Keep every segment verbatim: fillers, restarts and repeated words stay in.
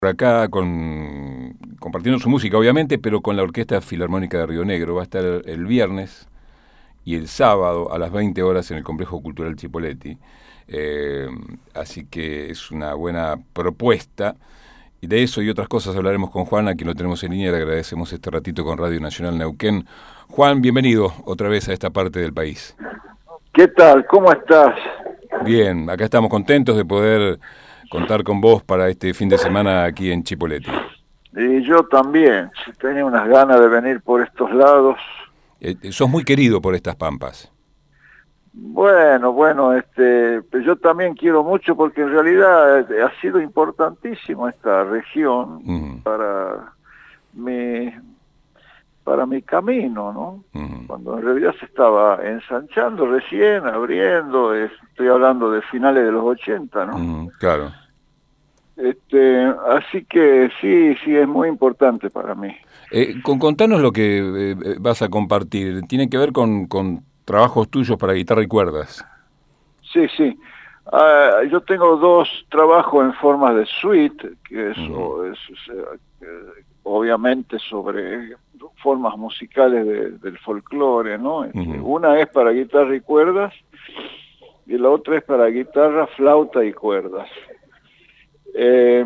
por acá con compartiendo su música, obviamente, pero con la Orquesta Filarmónica de Río Negro. Va a estar el viernes y el sábado a las veinte horas en el Complejo Cultural Chipoleti. Eh, así que es una buena propuesta. Y de eso y otras cosas hablaremos con Juan, a quien lo tenemos en línea y le agradecemos este ratito con Radio Nacional Neuquén. Juan, bienvenido otra vez a esta parte del país. ¿Qué tal? ¿Cómo estás? Bien, acá estamos contentos de poder contar con vos para este fin de semana aquí en Chipoleti. Y yo también, tenía unas ganas de venir por estos lados. Eh, sos muy querido por estas pampas. Bueno, bueno, este, pues yo también quiero mucho porque en realidad eh, ha sido importantísimo esta región Uh-huh. para mi para mi camino, ¿no? Uh-huh. Cuando en realidad se estaba ensanchando recién, abriendo, es, estoy hablando de finales de los ochenta, ¿no? Uh-huh. Claro. Este, así que sí, sí, es muy importante para mí. Eh, con, contanos lo que eh, vas a compartir. Tiene que ver con, con trabajos tuyos para guitarra y cuerdas. Sí, sí. Uh, yo tengo dos trabajos en forma de suite, que es, Uh-huh. es, es eh, obviamente sobre formas musicales de, del folclore, ¿no? Este, Uh-huh. Una es para guitarra y cuerdas y la otra es para guitarra, flauta y cuerdas. Eh,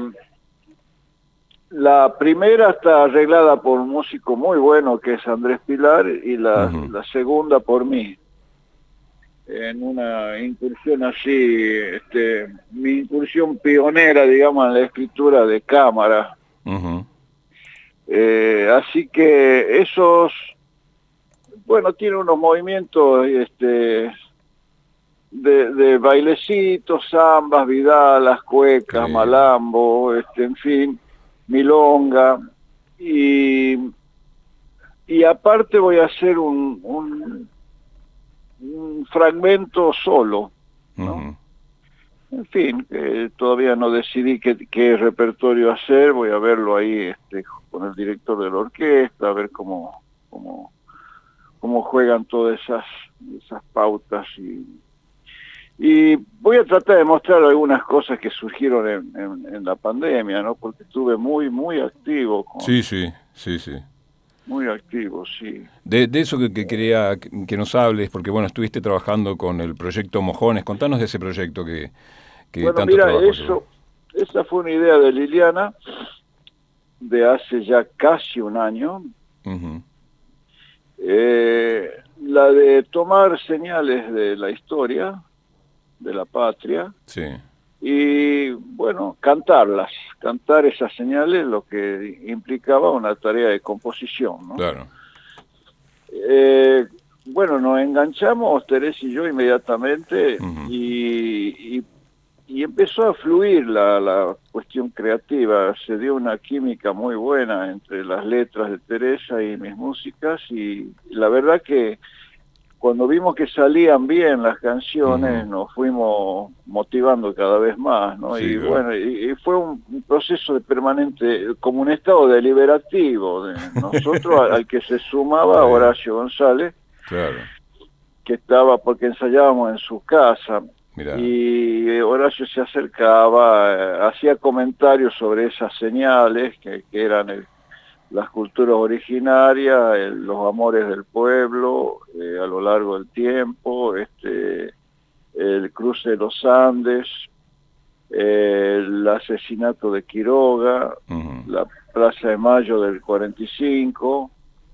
la primera está arreglada por un músico muy bueno que es Andrés Pilar y la, Uh-huh. la segunda por mí. En una incursión así, este, mi incursión pionera, digamos, en la escritura de cámara. Uh-huh. Eh, así que esos, bueno, tiene unos movimientos este, de, de bailecitos, zambas, vidalas, cuecas, Sí. malambo, este, en fin, milonga. Y, y aparte voy a hacer un... un un fragmento solo, ¿no? Uh-huh. En fin, eh, todavía no decidí qué, qué repertorio hacer, voy a verlo ahí este, con el director de la orquesta, a ver cómo, cómo, cómo juegan todas esas, esas pautas y, y voy a tratar de mostrar algunas cosas que surgieron en, en, en la pandemia, ¿no? Porque estuve muy, muy activo con, Sí, sí, sí, sí. muy activo, sí. De, de eso que, que quería que nos hables, porque bueno, estuviste trabajando con el proyecto Mojones. Contanos de ese proyecto que, que Bueno, tanto mira, trabajo llevó. eso, esa fue una idea de Liliana de hace ya casi un año. Uh-huh. Eh, la de tomar señales de la historia, de la patria, Sí. y bueno, cantarlas, cantar esas señales, lo que implicaba una tarea de composición, ¿no? Claro. Eh, bueno, nos enganchamos, Teresa y yo, inmediatamente, Uh-huh. y, y, y empezó a fluir la, la cuestión creativa, se dio una química muy buena entre las letras de Teresa y mis músicas, y la verdad que cuando vimos que salían bien las canciones, Uh-huh. nos fuimos motivando cada vez más, ¿no? Sí, Y claro. bueno, y, y fue un, un proceso de permanente, como un estado deliberativo de nosotros, al, al que se sumaba Está bien. Horacio González, Claro. que estaba, porque ensayábamos en su casa, Mirá. y Horacio se acercaba, eh, hacía comentarios sobre esas señales, que, que eran el, las culturas originarias, el, los amores del pueblo eh, a lo largo del tiempo, este, el cruce de los Andes, eh, el asesinato de Quiroga, Uh-huh. la Plaza de Mayo del cuarenta y cinco,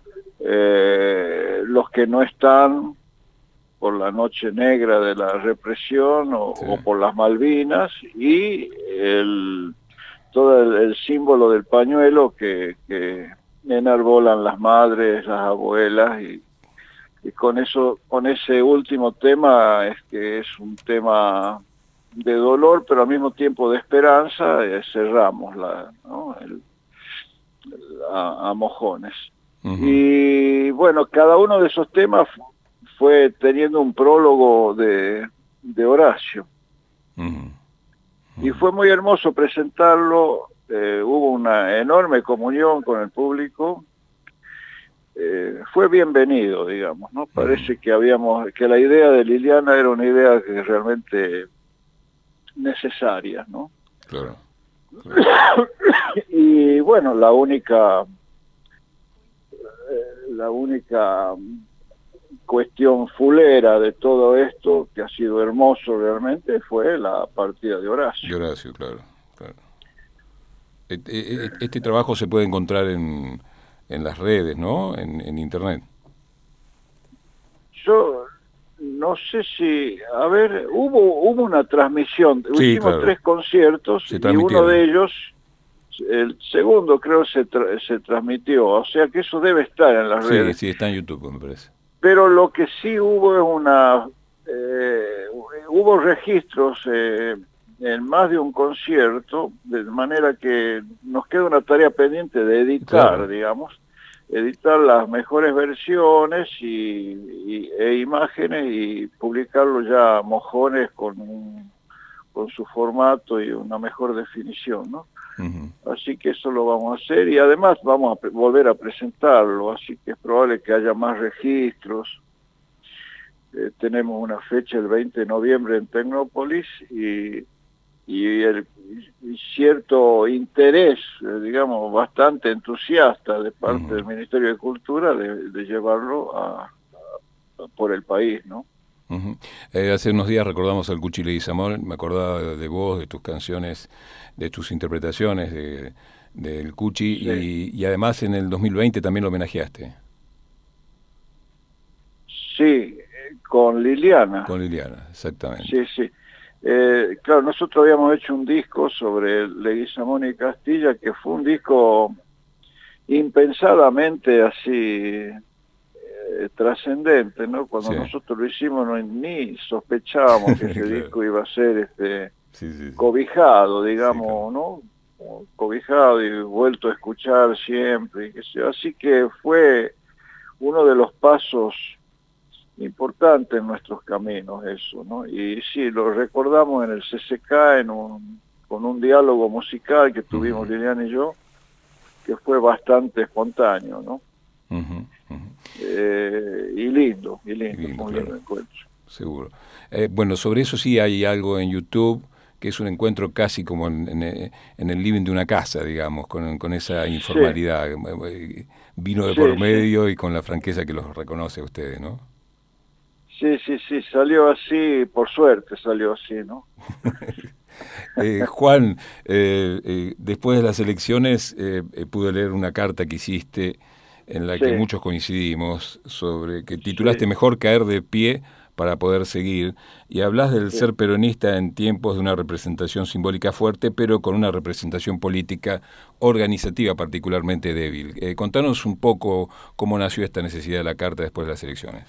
eh, los que no están por la noche negra de la represión o, Sí. o por las Malvinas, y el todo el, el símbolo del pañuelo que, que enarbolan las madres, las abuelas, y, y con eso, con ese último tema, es que es un tema de dolor, pero al mismo tiempo de esperanza, eh, cerramos la, ¿no? el, a, a Mojones. Uh-huh. Y bueno, cada uno de esos temas fue teniendo un prólogo de, de Horacio. Uh-huh. Y fue muy hermoso presentarlo, eh, hubo una enorme comunión con el público, eh, fue bienvenido, digamos, ¿no? Parece que habíamos, que la idea de Liliana era una idea que realmente necesaria, ¿no? Claro. Y bueno, la única, eh, la única cuestión fulera de todo esto, que ha sido hermoso realmente, fue la partida de Horacio. De Horacio, claro, claro. Este, este trabajo se puede encontrar en, en las redes, ¿no? En, en internet. Yo no sé si, a ver, hubo hubo una transmisión, Sí, hicimos claro. tres conciertos Se y uno transmitieron. de ellos, el segundo creo se tra se transmitió, o sea que eso debe estar en las Sí, redes. sí, está en YouTube, me parece. Pero lo que sí hubo es una, eh, hubo registros eh, en más de un concierto, de manera que nos queda una tarea pendiente de editar, Claro. digamos, editar las mejores versiones y, y, e imágenes y publicarlo ya a mojones con, un, con su formato y una mejor definición, ¿no? Uh-huh. Así que eso lo vamos a hacer y además vamos a volver a presentarlo, así que es probable que haya más registros. Eh, tenemos una fecha el veinte de noviembre en Tecnópolis y, y, el, y cierto interés, eh, digamos, bastante entusiasta de parte uh-huh. del Ministerio de Cultura de, de llevarlo a, a, por el país, ¿no? Uh-huh. Eh, hace unos días recordamos al Cuchi Leguizamón, me acordaba de, de vos, de tus canciones, de tus interpretaciones de, del Cuchi, sí. y, y además en el dos mil veinte también lo homenajeaste. Sí, con Liliana. Con Liliana, exactamente. Sí, sí. Eh, claro, nosotros habíamos hecho un disco sobre Leguizamón y Castilla, que fue un disco impensadamente así eh, trascendente, ¿no? Cuando sí. nosotros lo hicimos no, ni sospechábamos que ese claro. disco iba a ser este sí, sí, sí. cobijado, digamos, sí, claro. ¿no? Cobijado y vuelto a escuchar siempre, y que sea. Así que fue uno de los pasos importante en nuestros caminos eso, ¿no? Y sí, lo recordamos en el C C K en un, con un diálogo musical que tuvimos uh-huh. Liliana y yo, que fue bastante espontáneo, ¿no? Uh-huh. Uh-huh. Eh, y lindo, y lindo, lindo muy claro. lindo encuentro. Seguro. Eh, bueno, sobre eso sí hay algo en YouTube, que es un encuentro casi como en, en, en el living de una casa, digamos, con, con esa informalidad. Sí. Vino de sí, por medio sí. y con la franqueza que los reconoce a ustedes, ¿no? Sí, sí, sí, salió así, por suerte salió así, ¿no? eh, Juan, eh, eh, después de las elecciones eh, eh, pude leer una carta que hiciste en la sí. que muchos coincidimos, sobre que titulaste sí. Mejor caer de pie para poder seguir, y hablas del sí. ser peronista en tiempos de una representación simbólica fuerte, pero con una representación política organizativa particularmente débil. Eh, contanos un poco cómo nació esta necesidad de la carta después de las elecciones.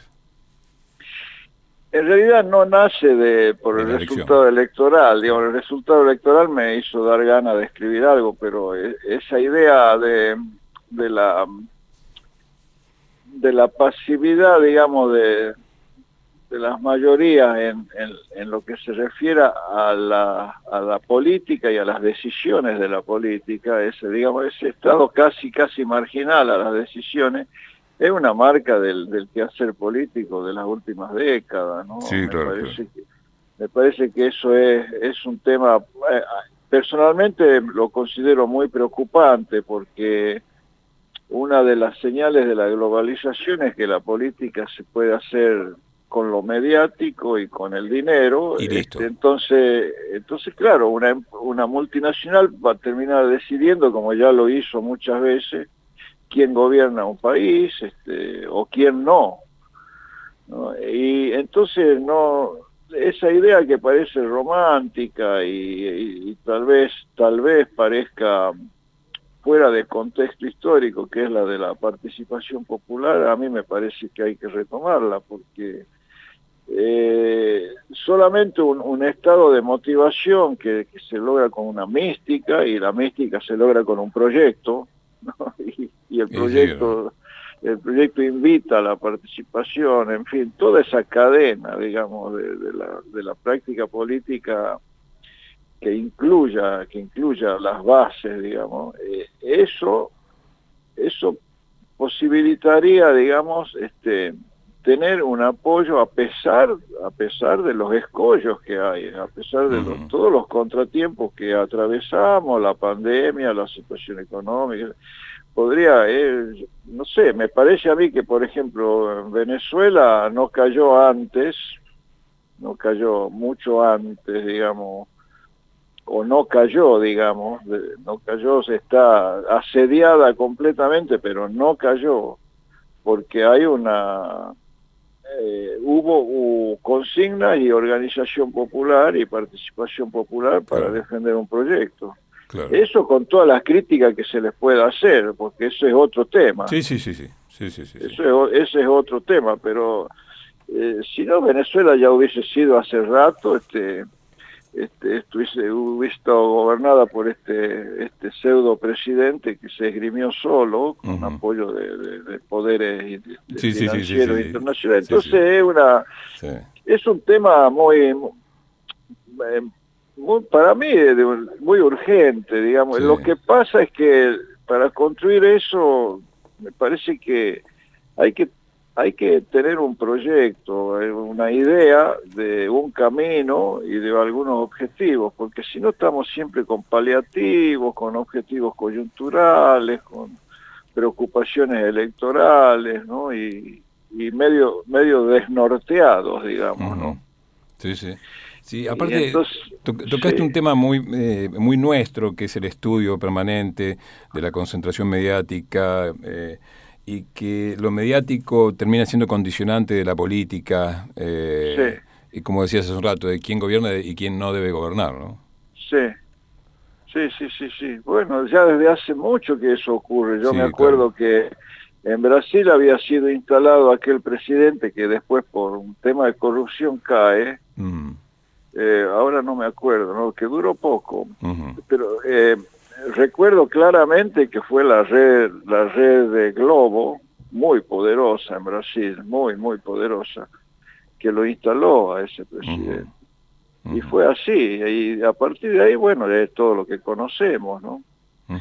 En realidad no nace de por de el resultado electoral, digamos, el resultado electoral me hizo dar ganas de escribir algo, pero esa idea de, de la de la pasividad, digamos, de, de las mayorías en, en, en lo que se refiere a la, a la política y a las decisiones de la política, ese, digamos, ese estado casi casi marginal a las decisiones, es una marca del, del quehacer político de las últimas décadas, ¿no? Sí, me claro, parece claro. que me parece que eso es es un tema eh, personalmente lo considero muy preocupante, porque una de las señales de la globalización es que la política se puede hacer con lo mediático y con el dinero. Y listo. Este, entonces, entonces claro, una una multinacional va a terminar decidiendo, como ya lo hizo muchas veces, quién gobierna un país, este, o quién no, ¿no? Y entonces no, esa idea que parece romántica y, y, y tal vez, tal vez parezca fuera de contexto histórico, que es la de la participación popular, a mí me parece que hay que retomarla, porque eh, solamente un, un estado de motivación que, que se logra con una mística, y la mística se logra con un proyecto, ¿no? y, y el proyecto el proyecto invita a la participación, en fin, toda esa cadena, digamos, de, de la de la práctica política que incluya que incluya las bases, digamos, eh, eso eso posibilitaría, digamos, este tener un apoyo a pesar a pesar de los escollos que hay, a pesar de los, todos los contratiempos que atravesamos, la pandemia, la situación económica. Podría, eh, no sé, me parece a mí que, por ejemplo, Venezuela no cayó antes, no cayó mucho antes, digamos, o no cayó, digamos, no cayó, se está asediada completamente, pero no cayó, porque hay una, eh, hubo, hubo consignas y organización popular y participación popular para claro. defender un proyecto. Claro. Eso con todas las críticas que se les pueda hacer, porque eso es otro tema. Sí, sí, sí, sí. sí, sí, sí, sí. Eso es, ese es otro tema, pero eh, si no, Venezuela ya hubiese sido hace rato, este, este, estuviese, hubiese estado gobernada por este, este pseudo presidente que se esgrimió solo, con uh-huh. apoyo de, de, de poderes de, de sí, financieros sí, sí, sí, internacionales. sí, Entonces sí. es una, sí. es un tema muy, muy Muy, para mí es muy urgente, digamos. Sí. Lo que pasa es que para construir eso me parece que hay que hay que tener un proyecto, una idea de un camino y de algunos objetivos, porque si no estamos siempre con paliativos, con objetivos coyunturales, con preocupaciones electorales, ¿no? Y, y medio medio desnorteados, digamos, ¿no? Sí, sí. Sí, aparte, entonces, to tocaste sí. un tema muy eh, muy nuestro, que es el estudio permanente de la concentración mediática, eh, y que lo mediático termina siendo condicionante de la política, eh, sí. y como decías hace un rato, de quién gobierna y quién no debe gobernar, ¿no? Sí, sí, sí, sí, sí. Bueno, ya desde hace mucho que eso ocurre. Yo sí, me acuerdo claro. que en Brasil había sido instalado aquel presidente que después por un tema de corrupción cae. Mm. Eh, ahora no me acuerdo, ¿no? Que duró poco, uh-huh. pero eh, recuerdo claramente que fue la red, la red de Globo, muy poderosa en Brasil, muy, muy poderosa, que lo instaló a ese presidente. Uh-huh. Uh-huh. Y fue así, y a partir de ahí, bueno, es todo lo que conocemos, ¿no? Uh-huh.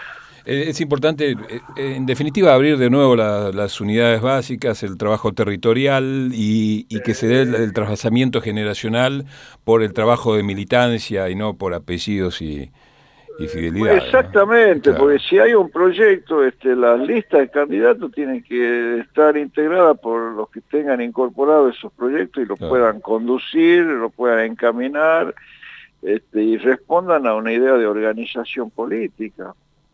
Es importante, en definitiva, abrir de nuevo la, las unidades básicas, el trabajo territorial y, y que se dé el, el trasvasamiento generacional por el trabajo de militancia y no por apellidos y, y fidelidad. Exactamente, ¿no? Claro. Porque si hay un proyecto, este, las listas de candidatos tienen que estar integradas por los que tengan incorporados esos proyectos y los claro. puedan conducir, los puedan encaminar, este, y respondan a una idea de organización política.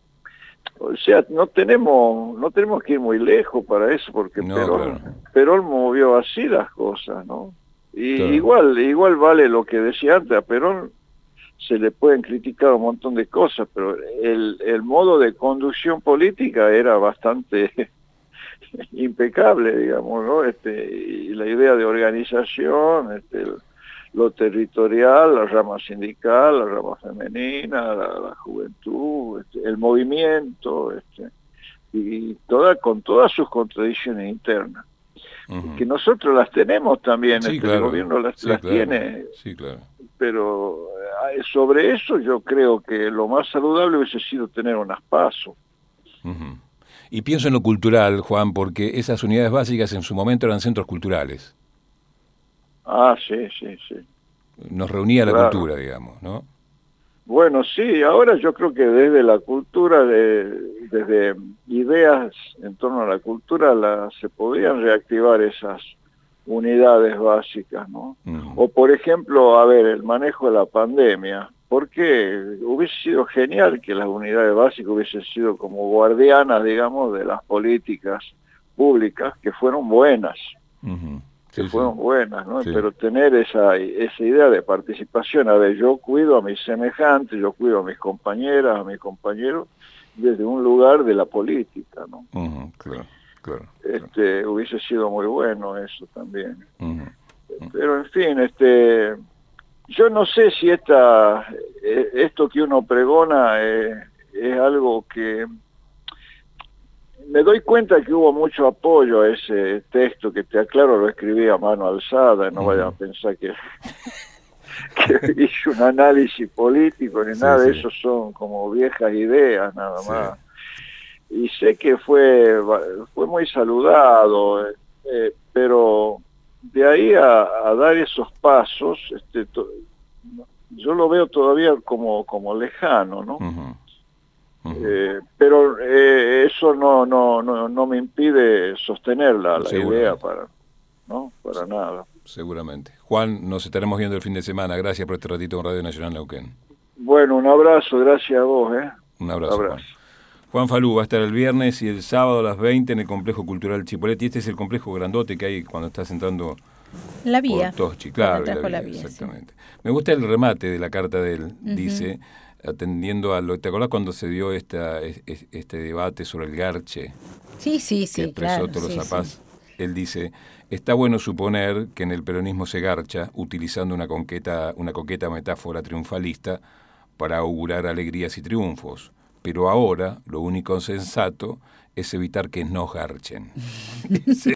O sea, no tenemos no tenemos que ir muy lejos para eso, porque no, Perón, claro. Perón movió así las cosas, ¿no? Y claro. igual igual vale lo que decía antes, a Perón se le pueden criticar un montón de cosas, pero el, el modo de conducción política era bastante impecable, digamos, ¿no? Este, y la idea de organización, este, el, lo territorial, la rama sindical, la rama femenina, la, la juventud, este, el movimiento, este, y toda con todas sus contradicciones internas, uh-huh. que nosotros las tenemos también, sí, este, claro. el gobierno las, sí, las claro. tiene, sí, claro. pero sobre eso yo creo que lo más saludable hubiese sido tener unas pasos. Uh-huh. Y pienso en lo cultural, Juan, porque esas unidades básicas en su momento eran centros culturales. Ah, sí, sí, sí. Nos reunía claro. la cultura, digamos, ¿no? Bueno, sí, ahora yo creo que desde la cultura, de, desde ideas en torno a la cultura, la, se podrían reactivar esas unidades básicas, ¿no? Uh-huh. O por ejemplo, a ver, el manejo de la pandemia. Porque hubiese sido genial que las unidades básicas hubiesen sido como guardianas, digamos, de las políticas públicas, que fueron buenas. Uh-huh. que sí, fueron sí. buenas, ¿no? Sí. Pero tener esa, esa idea de participación, a ver, yo cuido a mis semejantes, yo cuido a mis compañeras, a mis compañeros, desde un lugar de la política, ¿no? Uh-huh, claro, claro, este, claro. Hubiese sido muy bueno eso también. Uh-huh, uh-huh. Pero en fin, este, yo no sé si esta, esto que uno pregona es, es algo que... Me doy cuenta que hubo mucho apoyo a ese texto que, te aclaro, lo escribí a mano alzada, no uh-huh. vayan a pensar que, que hice un análisis político ni sí, nada, sí. Eso son como viejas ideas nada más. Sí. Y sé que fue, fue muy saludado, Eh, pero de ahí a, a dar esos pasos, este, to, yo lo veo todavía como, como lejano, ¿no? Uh-huh. Uh-huh. Eh, pero eh, eso no, no, no, no me impide sostener la, la idea para, ¿no? Para sí, nada. Seguramente. Juan, nos estaremos viendo el fin de semana. Gracias por este ratito en Radio Nacional Neuquén. Bueno, un abrazo, gracias a vos, ¿eh? Un abrazo, abrazo. Juan. Juan Falú va a estar el viernes y el sábado a las veinte en el Complejo Cultural Chipoleti. Este es el complejo grandote que hay cuando estás entrando la vía. por Toschi. Claro, la vía, la vía, exactamente. Sí. Me gusta el remate de la carta de él. Uh-huh. Dice, atendiendo a lo... ¿Te acordás cuando se dio esta, este debate sobre el garche? Sí, sí, sí, que expresó claro. Tolosa Sí, Paz. Sí. Él dice, está bueno suponer que en el peronismo se garcha, utilizando una coqueta, una coqueta metáfora triunfalista para augurar alegrías y triunfos. Pero ahora lo único sensato es evitar que nos garchen.